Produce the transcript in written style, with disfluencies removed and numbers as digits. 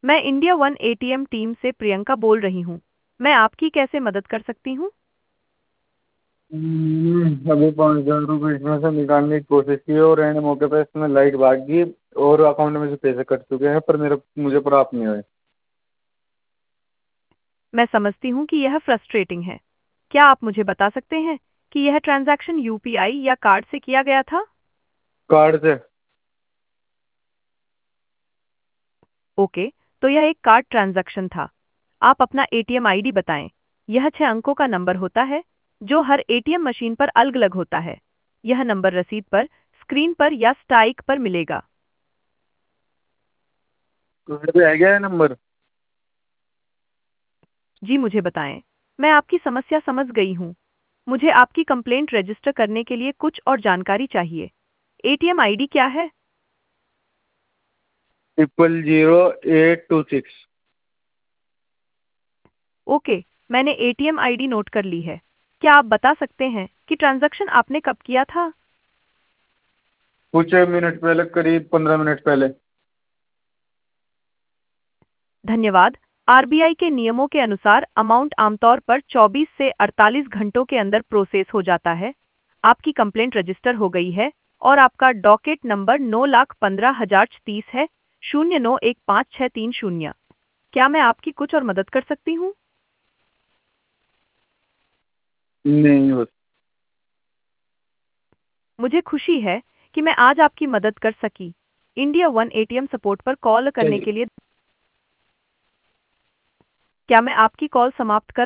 मैं India one ATM team से प्रियंका बोल रही हूँ। मैं आपकी कैसे मदद कर सकती हूँ? अभी 5,000 रुपये इसमें से निकालने की कोशिश की और एंड मौके पे इसमें लाइट भाग गई और अकाउंट में से पैसे कट चुके हैं पर मेरे मुझे प्राप्त नहीं हुए। मैं समझती हूँ कि यह फ्रस्ट्रेटिंग है। क्या आप मुझे बता सकते हैं कि यह ट्रांजैक्शन यूपीआई या कार्ड से किया गया था? कार्ड से। ओके, तो यह एक कार्ड ट्रांजैक्शन था। आप अपना एटीएम आईडी बताएं। यह 6 अंकों का नंबर होता है जो हर एटीएम मशीन पर अलग-अलग होता है। यह नंबर रसीद पर, स्क्रीन पर या स्टाइक पर मिलेगा। तो मेरे पे आ गया है नंबर। जी मुझे बताएं। मैं आपकी समस्या समझ गई हूँ। मुझे आपकी कंप्लेंट रजिस्टर करने के लिए कुछ और जानकारी चाहिए। एटीएम आईडी क्या है? 000826। ओके, मैंने एटीएम आईडी नोट कर ली है। क्या आप बता सकते हैं कि ट्रांजैक्शन आपने कब किया था? कुछ मिनट पहले, करीब 15 मिनट पहले। धन्यवाद। आरबीआई के नियमों के अनुसार अमाउंट आमतौर पर 24 से 48 घंटों के अंदर प्रोसेस हो जाता है। आपकी कंप्लेंट रजिस्टर हो गई है और आपका डॉकेट नंबर 9,15,030 है। 091560। क्या मैं आपकी कुछ और मदद कर सकती हूँ? नहीं बस। मुझे खुशी है कि मैं आज आपकी मदद कर सकी। इंडिया वन एटीएम सपोर्ट पर कॉल करने चाहिए। के लिए क्या मैं आपकी कॉल समाप्त कर